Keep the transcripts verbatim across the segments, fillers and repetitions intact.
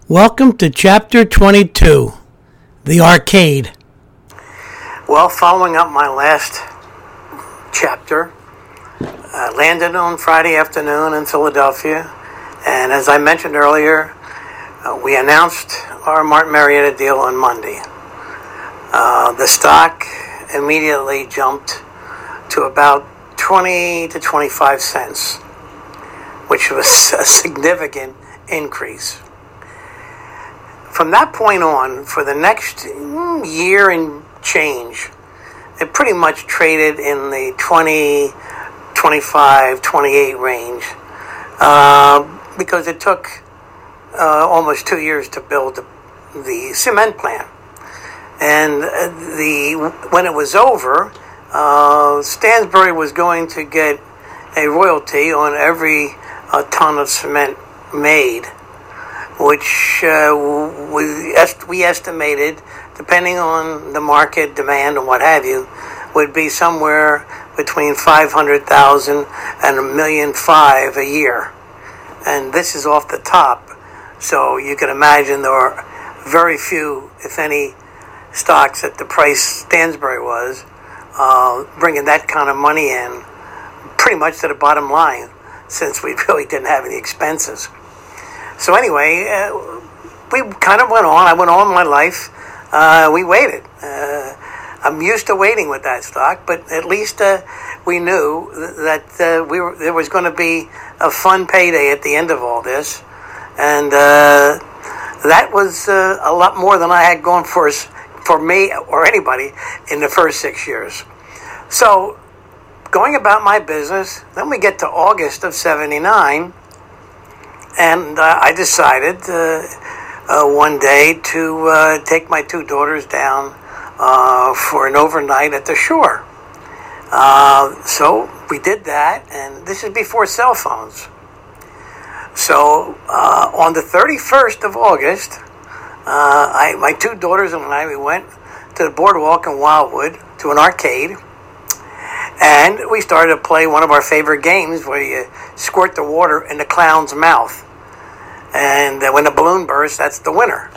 Welcome to Chapter twenty-two, The Arcade. Well, following up my last chapter, uh, landed on Friday afternoon in Philadelphia, and as I mentioned earlier, uh, we announced our Martin Marietta deal on Monday. Uh, the stock immediately jumped to about twenty to twenty-five cents, which was a significant increase. From that point on, for the next year and change, it pretty much traded in the twenty, twenty-five, twenty-eight range uh, because it took uh, almost two years to build the, the cement plant. And the when it was over, uh, Stansbury was going to get a royalty on every uh, ton of cement made, which uh, we, est- we estimated, depending on the market demand and what have you, would be somewhere between five hundred thousand and a million five a year. And this is off the top, so you can imagine there are very few, if any, stocks at the price Stansbury was, uh, bringing that kind of money in pretty much to the bottom line, since we really didn't have any expenses. So anyway, uh, we kind of went on. I went on my life. Uh, we waited. Uh, I'm used to waiting with that stock, but at least uh, we knew that uh, we were, there was going to be a fun payday at the end of all this, and uh, that was uh, a lot more than I had going for for me or anybody in the first six years. So, going about my business, then we get to August of seventy-nine. And uh, I decided uh, uh, one day to uh, take my two daughters down uh, for an overnight at the shore. Uh, so we did that, and this is before cell phones. So uh, on the thirty-first of August, uh, I, my two daughters and I, we went to the boardwalk in Wildwood to an arcade, and we started to play one of our favorite games where you squirt the water in the clown's mouth. And when the balloon bursts, that's the winner.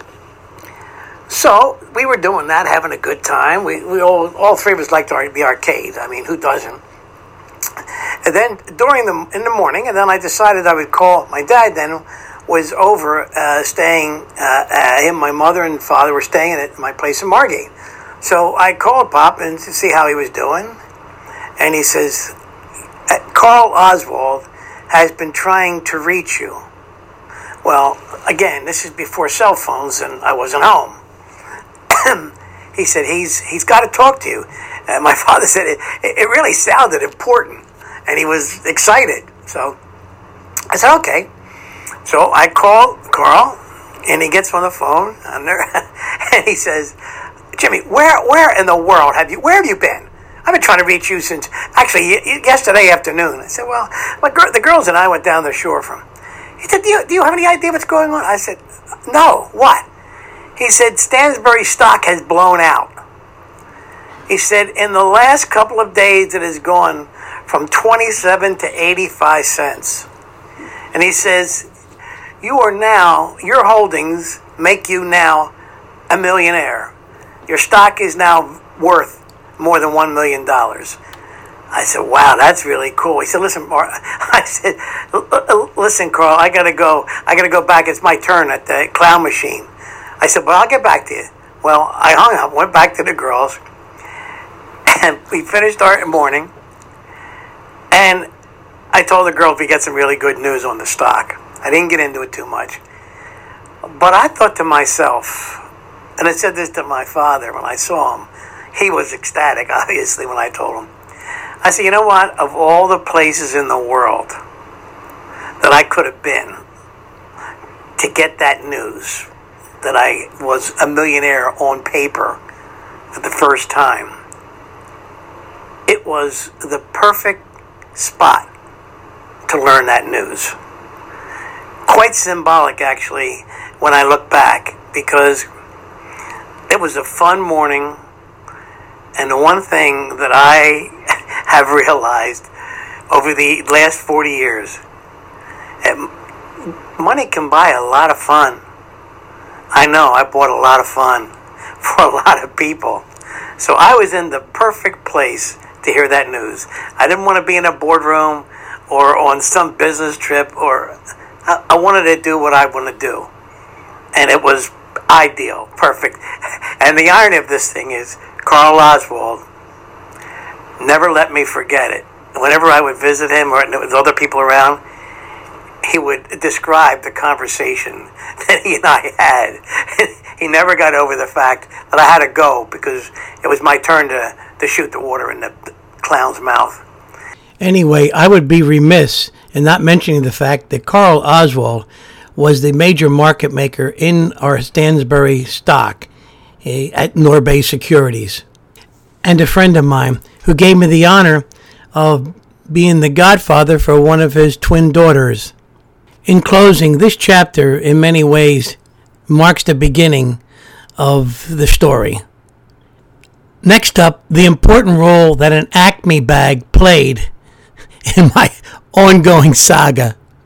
So we were doing that, having a good time. We we all all three of us liked the arcade. I mean, who doesn't? And then during the in the morning, and then I decided I would call my dad. Then was over uh, staying. Uh, uh, him, my mother, and father were staying at my place in Margate. So I called Pop and to see how he was doing, and he says, "Carl Oswald has been trying to reach you." Well, again, this is before cell phones, and I wasn't home. He said, he's he's got to talk to you. And my father said it, it really sounded important, and he was excited. So I said, okay. So I called Carl, and he gets on the phone, and, there, and he says, Jimmy, where where in the world have you, where have you been? I've been trying to reach you since, actually, yesterday afternoon. I said, well, my gr- the girls and I went down the shore from. He said, do you, do you have any idea what's going on? I said, no, what? He said, Stansbury stock has blown out. He said, in the last couple of days, it has gone from twenty-seven to eighty-five cents. And he says, you are now, your holdings make you now a millionaire. Your stock is now worth more than one million dollars. I said, wow, that's really cool. He said, listen, Mark, I said, listen, Carl, I got to go. I got to go back. It's my turn at the clown machine. I said, well, I'll get back to you. Well, I hung up, went back to the girls, and we finished our morning, and I told the girl if we get some really good news on the stock. I didn't get into it too much. But I thought to myself, and I said this to my father when I saw him. He was ecstatic, obviously, when I told him. I said, you know what? Of all the places in the world that I could have been to get that news that I was a millionaire on paper for the first time, it was the perfect spot to learn that news. Quite symbolic, actually, when I look back, because it was a fun morning, and the one thing that I have realized over the last forty years, money can buy a lot of fun. I know, I brought a lot of fun for a lot of people. So I was in the perfect place to hear that news. I didn't want to be in a boardroom or on some business trip, or I, I wanted to do what I want to do. And it was ideal, perfect. And the irony of this thing is, Carl Oswald never let me forget it. Whenever I would visit him or there was other people around, he would describe the conversation that he and I had. He never got over the fact that I had to go because it was my turn to, to shoot the water in the, the clown's mouth. Anyway, I would be remiss in not mentioning the fact that Carl Oswald was the major market maker in our Stansbury stock eh, at Norbay Securities. And a friend of mine who gave me the honor of being the godfather for one of his twin daughters. In closing, this chapter in many ways marks the beginning of the story. Next up, the important role that an Acme bag played in my ongoing saga.